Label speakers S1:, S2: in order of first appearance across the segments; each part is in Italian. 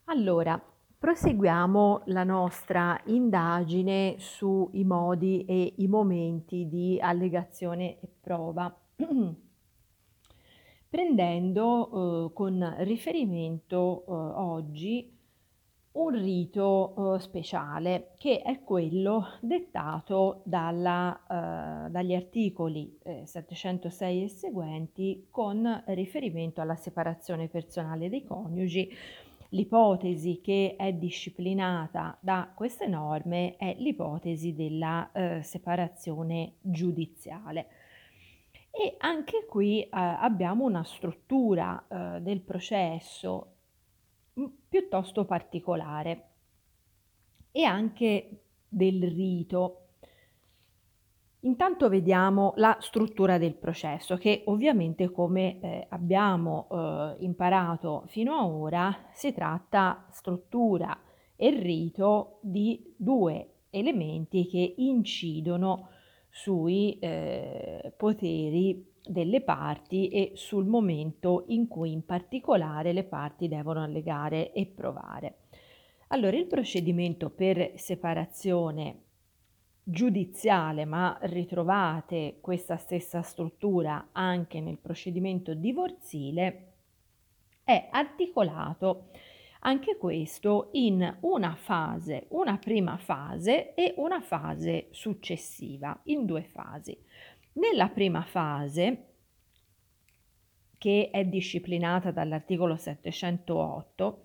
S1: Allora, proseguiamo la nostra indagine sui modi e i momenti di allegazione e prova, prendendo, con riferimento, oggi un rito, speciale che è quello dettato dagli articoli, 706 e seguenti con riferimento alla separazione personale dei coniugi. L'ipotesi che è disciplinata da queste norme è l'ipotesi della, separazione giudiziale. E anche qui, abbiamo una struttura, del processo, piuttosto particolare e anche del rito. Intanto vediamo la struttura del processo che ovviamente come, abbiamo, imparato fino a ora, si tratta struttura e rito di 2 elementi che incidono sui, poteri delle parti e sul momento in cui in particolare le parti devono allegare e provare. Allora, il procedimento per separazione giudiziale, ma ritrovate questa stessa struttura anche nel procedimento divorzile, è articolato anche questo in una prima fase e una fase successiva, in 2 fasi. Nella prima fase, che è disciplinata dall'articolo 708,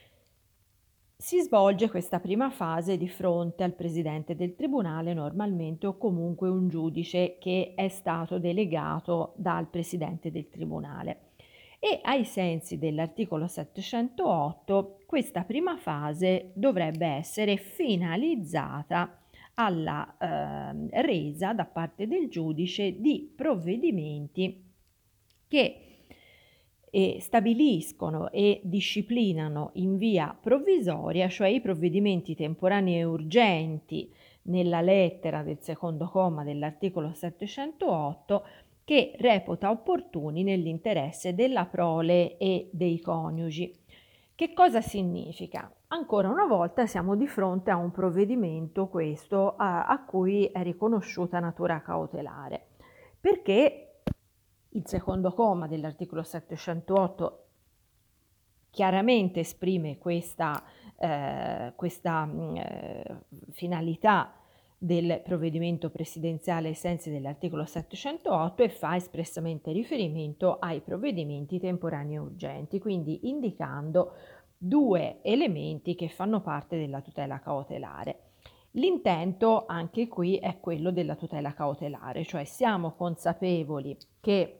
S1: si svolge questa prima fase di fronte al presidente del tribunale normalmente o comunque un giudice che è stato delegato dal presidente del tribunale. E ai sensi dell'articolo 708 questa prima fase dovrebbe essere finalizzata alla resa da parte del giudice di provvedimenti che stabiliscono e disciplinano in via provvisoria, cioè i provvedimenti temporanei e urgenti nella lettera del secondo comma dell'articolo 708 che reputa opportuni nell'interesse della prole e dei coniugi. Che cosa significa? Ancora una volta siamo di fronte a un provvedimento questo a cui è riconosciuta natura cautelare, perché il secondo comma dell'articolo 708 chiaramente esprime questa finalità del provvedimento presidenziale ai sensi dell'articolo 708 e fa espressamente riferimento ai provvedimenti temporanei e urgenti, quindi indicando 2 elementi che fanno parte della tutela cautelare. L'intento anche qui è quello della tutela cautelare, cioè siamo consapevoli che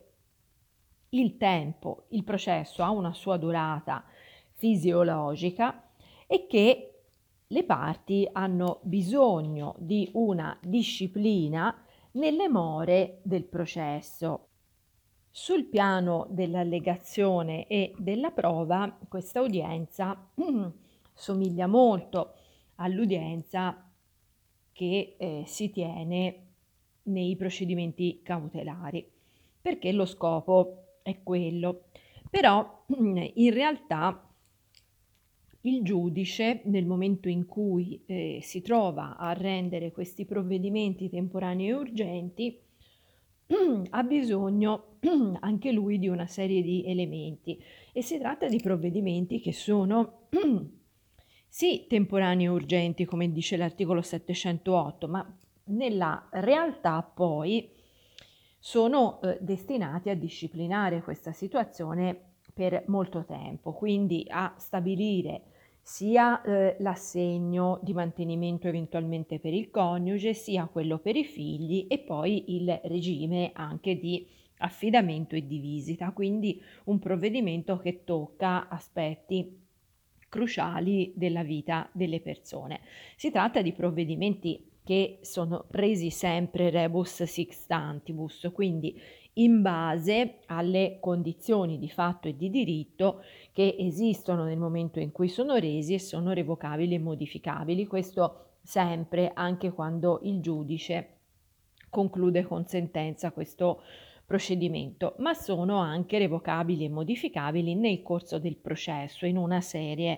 S1: il processo ha una sua durata fisiologica e che le parti hanno bisogno di una disciplina nelle more del processo. Sul piano dell'allegazione e della prova, questa udienza somiglia molto all'udienza che si tiene nei procedimenti cautelari, perché lo scopo è quello. Però in realtà il giudice, nel momento in cui si trova a rendere questi provvedimenti temporanei e urgenti, ha bisogno anche lui di una serie di elementi e si tratta di provvedimenti che sono sì temporanei e urgenti, come dice l'articolo 708, ma nella realtà poi sono destinati a disciplinare questa situazione per molto tempo, quindi a stabilire sia l'assegno di mantenimento eventualmente per il coniuge, sia quello per i figli e poi il regime anche di affidamento e di visita, quindi un provvedimento che tocca aspetti cruciali della vita delle persone. Si tratta di provvedimenti che sono resi sempre rebus sic stantibus, quindi in base alle condizioni di fatto e di diritto che esistono nel momento in cui sono resi e sono revocabili e modificabili. Questo sempre anche quando il giudice conclude con sentenza questo procedimento, ma sono anche revocabili e modificabili nel corso del processo in una serie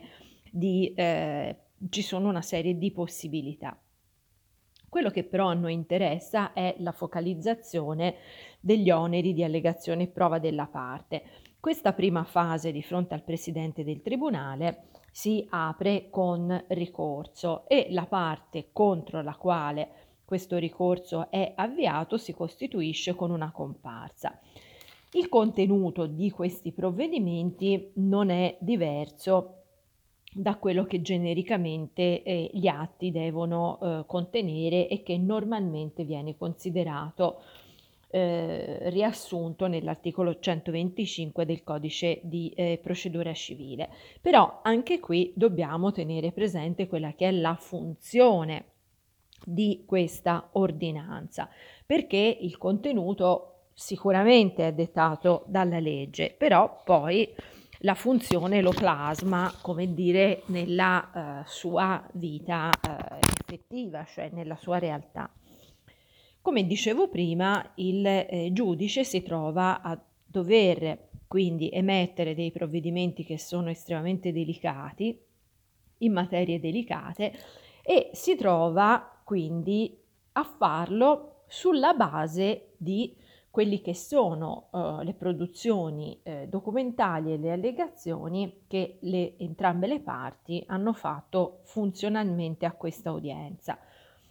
S1: ci sono una serie di possibilità. Quello che però a noi interessa è la focalizzazione degli oneri di allegazione e prova della parte. Questa prima fase di fronte al presidente del tribunale si apre con ricorso e la parte contro la quale questo ricorso è avviato si costituisce con una comparsa. Il contenuto di questi provvedimenti non è diverso da quello che genericamente gli atti devono contenere e che normalmente viene considerato riassunto nell'articolo 125 del codice di procedura civile. Però anche qui dobbiamo tenere presente quella che è la funzione di questa ordinanza, perché il contenuto sicuramente è dettato dalla legge, però poi la funzione lo plasma, come dire, nella sua vita effettiva, cioè nella sua realtà. Come dicevo prima, il giudice si trova a dover quindi emettere dei provvedimenti che sono estremamente delicati, in materie delicate, e si trova quindi a farlo sulla base di quelli che sono le produzioni documentali e le allegazioni che entrambe le parti hanno fatto funzionalmente a questa udienza.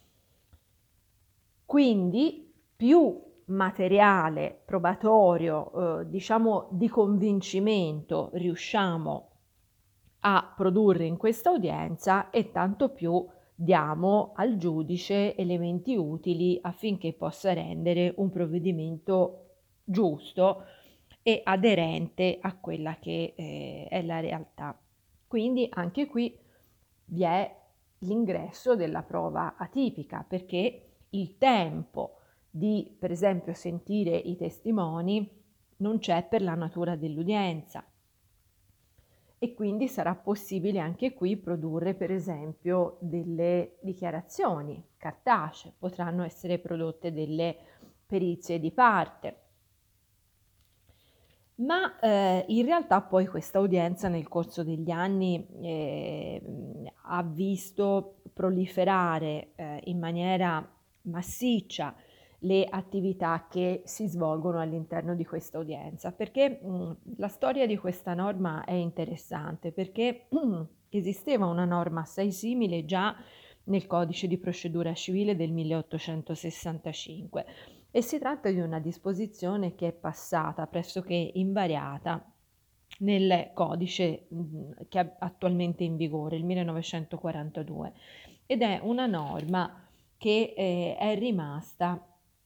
S1: Quindi più materiale probatorio, diciamo di convincimento riusciamo a produrre in questa udienza e tanto più diamo al giudice elementi utili affinché possa rendere un provvedimento giusto e aderente a quella che è la realtà. Quindi anche qui vi è l'ingresso della prova atipica, perché il tempo di, per esempio, sentire i testimoni non c'è per la natura dell'udienza e quindi sarà possibile anche qui produrre, per esempio, delle dichiarazioni cartacee, potranno essere prodotte delle perizie di parte. Ma in realtà poi questa udienza nel corso degli anni ha visto proliferare in maniera massiccia le attività che si svolgono all'interno di questa udienza, perché la storia di questa norma è interessante, perché esisteva una norma assai simile già nel codice di procedura civile del 1865 e si tratta di una disposizione che è passata pressoché invariata nel codice che è attualmente in vigore, il 1942, ed è una norma che è rimasta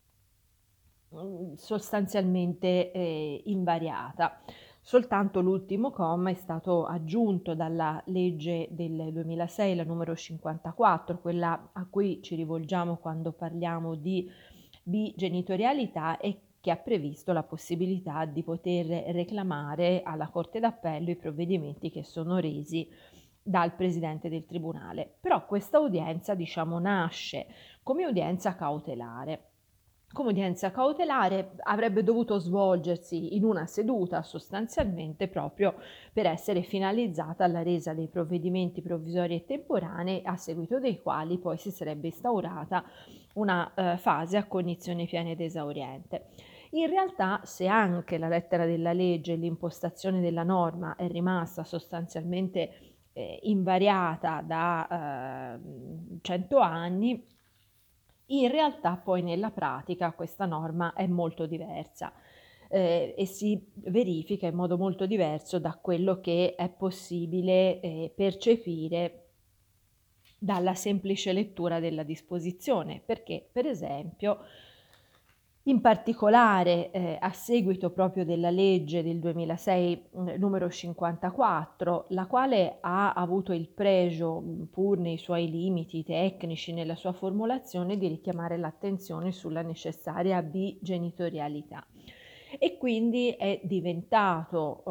S1: sostanzialmente invariata. Soltanto l'ultimo comma è stato aggiunto dalla legge del 2006, la numero 54, quella a cui ci rivolgiamo quando parliamo di bigenitorialità e che ha previsto la possibilità di poter reclamare alla Corte d'Appello i provvedimenti che sono resi dal Presidente del Tribunale. Però questa udienza, diciamo, nasce come udienza cautelare. Come udienza cautelare avrebbe dovuto svolgersi in una seduta sostanzialmente proprio per essere finalizzata alla resa dei provvedimenti provvisori e temporanei, a seguito dei quali poi si sarebbe instaurata una fase a cognizione piena ed esauriente. In realtà, se anche la lettera della legge e l'impostazione della norma è rimasta sostanzialmente invariata da 100 anni, in realtà poi nella pratica questa norma è molto diversa e si verifica in modo molto diverso da quello che è possibile percepire dalla semplice lettura della disposizione, perché per esempio in particolare a seguito proprio della legge del 2006 numero 54, la quale ha avuto il pregio, pur nei suoi limiti tecnici nella sua formulazione, di richiamare l'attenzione sulla necessaria bigenitorialità. E quindi è diventato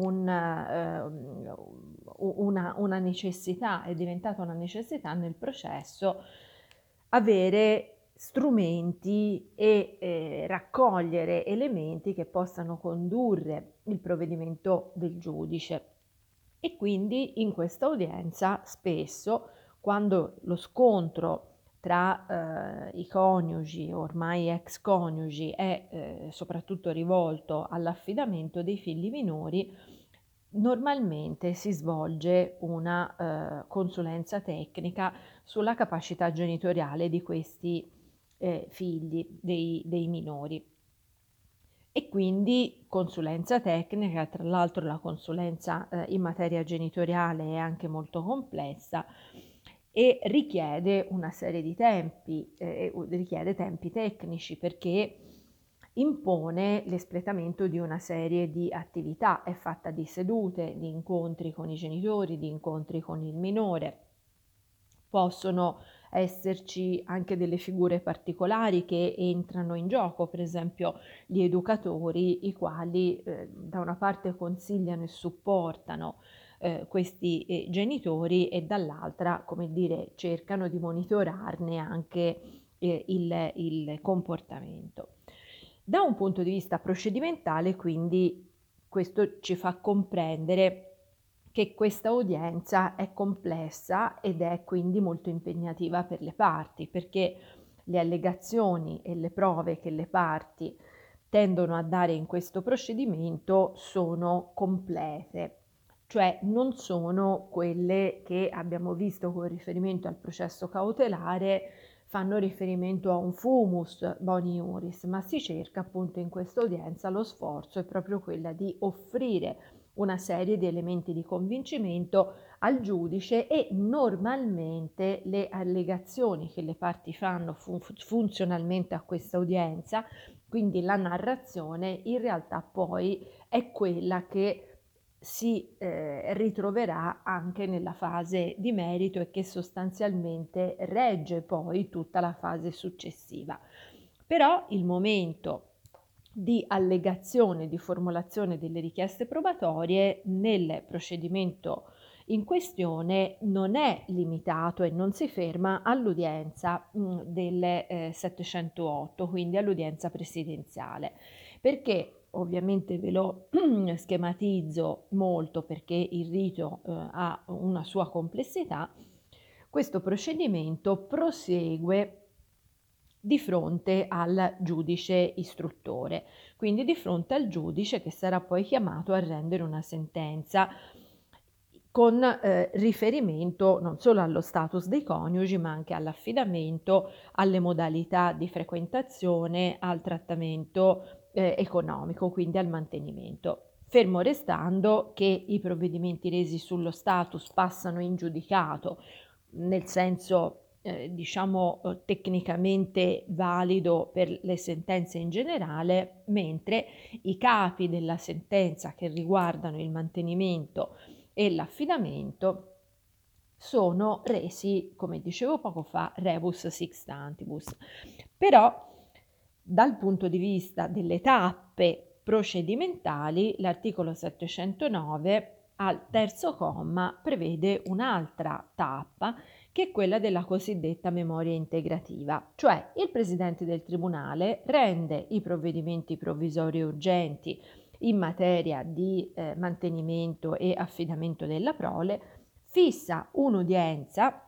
S1: una necessità, è diventata una necessità nel processo avere strumenti e raccogliere elementi che possano condurre il provvedimento del giudice. E quindi in questa udienza spesso, quando lo scontro tra i coniugi, ormai ex coniugi, è soprattutto rivolto all'affidamento dei figli minori, normalmente si svolge una consulenza tecnica sulla capacità genitoriale di questi figli, dei minori. E quindi consulenza tecnica, tra l'altro la consulenza in materia genitoriale è anche molto complessa e richiede una serie di tempi, richiede tempi tecnici perché impone l'espletamento di una serie di attività, è fatta di sedute, di incontri con i genitori, di incontri con il minore. Possono esserci anche delle figure particolari che entrano in gioco, per esempio gli educatori, i quali da una parte consigliano e supportano questi genitori e dall'altra, come dire, cercano di monitorarne anche il comportamento. Da un punto di vista procedimentale, quindi, questo ci fa comprendere che questa udienza è complessa ed è quindi molto impegnativa per le parti, perché le allegazioni e le prove che le parti tendono a dare in questo procedimento sono complete, cioè non sono quelle che abbiamo visto con riferimento al processo cautelare, fanno riferimento a un fumus boni iuris, ma si cerca appunto in questa udienza, lo sforzo è proprio quella di offrire una serie di elementi di convincimento al giudice e normalmente le allegazioni che le parti fanno funzionalmente a questa udienza, quindi la narrazione, in realtà poi è quella che si ritroverà anche nella fase di merito e che sostanzialmente regge poi tutta la fase successiva. Però il momento di allegazione, di formulazione delle richieste probatorie nel procedimento in questione non è limitato e non si ferma all'udienza del 708, quindi all'udienza presidenziale, perché ovviamente ve lo schematizzo molto perché il rito ha una sua complessità. Questo procedimento prosegue di fronte al giudice istruttore, quindi di fronte al giudice che sarà poi chiamato a rendere una sentenza con riferimento non solo allo status dei coniugi, ma anche all'affidamento, alle modalità di frequentazione, al trattamento economico, quindi al mantenimento. Fermo restando che i provvedimenti resi sullo status passano in giudicato, nel senso diciamo tecnicamente valido per le sentenze in generale, mentre i capi della sentenza che riguardano il mantenimento e l'affidamento sono resi, come dicevo poco fa, rebus sic stantibus. Però dal punto di vista delle tappe procedimentali, l'articolo 709 al terzo comma prevede un'altra tappa che è quella della cosiddetta memoria integrativa, cioè il Presidente del Tribunale rende i provvedimenti provvisori e urgenti in materia di mantenimento e affidamento della prole, fissa un'udienza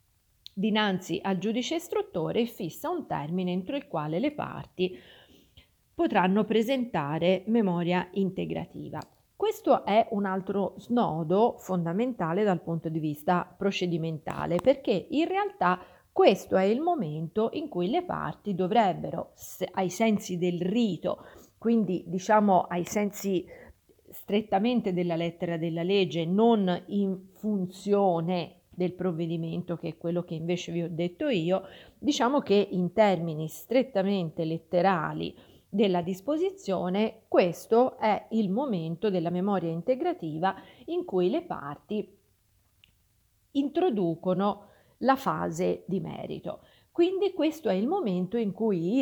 S1: dinanzi al giudice istruttore e fissa un termine entro il quale le parti potranno presentare memoria integrativa. Questo è un altro snodo fondamentale dal punto di vista procedimentale, perché in realtà questo è il momento in cui le parti dovrebbero, ai sensi del rito, quindi diciamo ai sensi strettamente della lettera della legge, non in funzione del provvedimento, che è quello che invece vi ho detto io, diciamo che in termini strettamente letterali della disposizione, questo è il momento della memoria integrativa in cui le parti introducono la fase di merito. Quindi questo è il momento in cui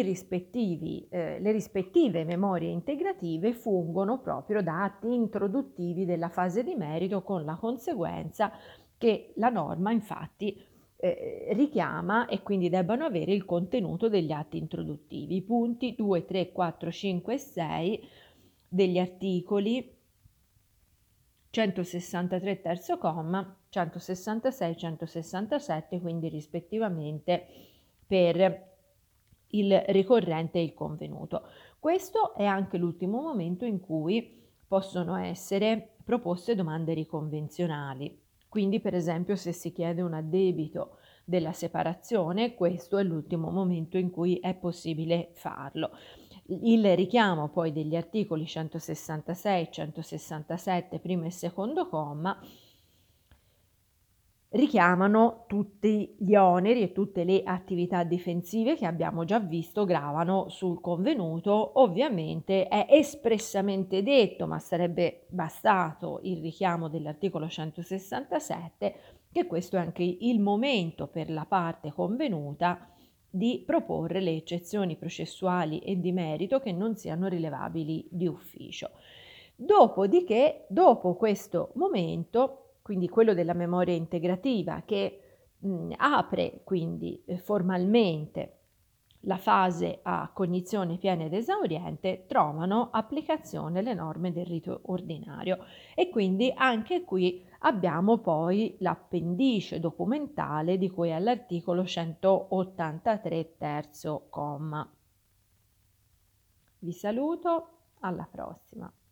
S1: le rispettive memorie integrative fungono proprio da atti introduttivi della fase di merito, con la conseguenza che la norma infatti richiama e quindi debbano avere il contenuto degli atti introduttivi. I punti 2, 3, 4, 5 e 6 degli articoli 163 terzo comma, 166, 167, quindi rispettivamente per il ricorrente e il convenuto. Questo è anche l'ultimo momento in cui possono essere proposte domande riconvenzionali. Quindi, per esempio, se si chiede un addebito della separazione, questo è l'ultimo momento in cui è possibile farlo. Il richiamo poi degli articoli 166, 167, primo e secondo comma, richiamano tutti gli oneri e tutte le attività difensive che abbiamo già visto gravano sul convenuto. Ovviamente è espressamente detto, ma sarebbe bastato il richiamo dell'articolo 167, che questo è anche il momento per la parte convenuta di proporre le eccezioni processuali e di merito che non siano rilevabili di ufficio. Dopodiché, dopo questo momento, quindi quello della memoria integrativa che apre quindi formalmente la fase a cognizione piena ed esauriente, trovano applicazione le norme del rito ordinario e quindi anche qui abbiamo poi l'appendice documentale di cui all'articolo 183 terzo comma. Vi saluto, alla prossima.